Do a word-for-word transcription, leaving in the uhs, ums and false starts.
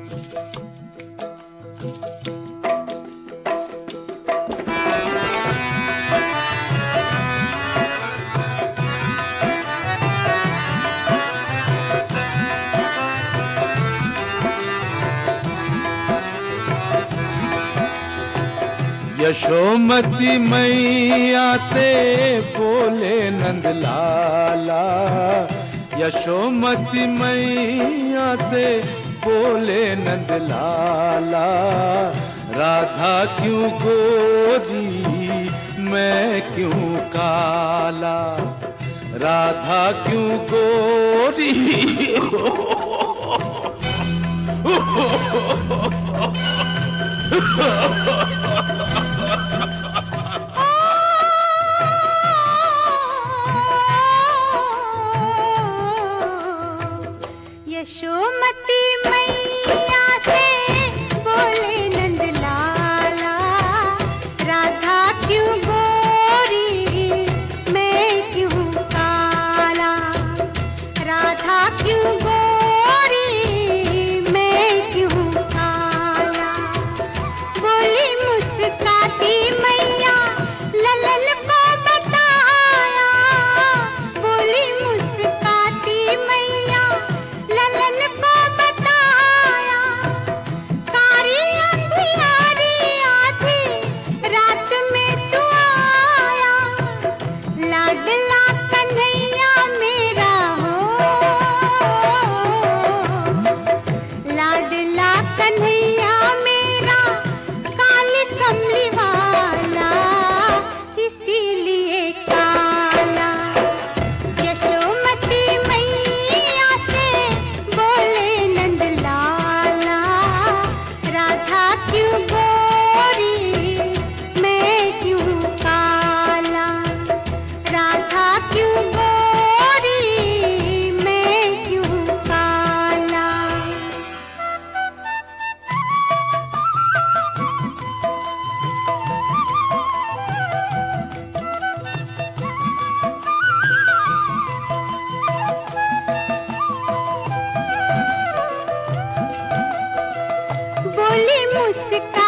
यशोमती मैया से बोले नंद लाला, यशोमती मैया से बोले नंद लाला, राधा क्यों गोरी मैं क्यों काला, राधा क्यों गोरी यशोमती मैया से बोले नंद लाला, राधा क्यों गोरी मैं क्यों काला, राधा क्यों गोरी मैं क्यों काला। बोली मुस्काती मैया ललन को बताया, बोली मुस्काती मैया ललन को बताया, कारी अंधियारी आधी रात में तू आया, लाडला कन्हैया मेरा हो, लाडला कन्हैया मेरा काली कमली वाला इसीलिए काला। यशोमती मैया से बोले नंद लाला, राधा क्यों गोरी मैं क्यों काला, राधा क्यों गोरी मैं क्यों काला। बोली मुस्का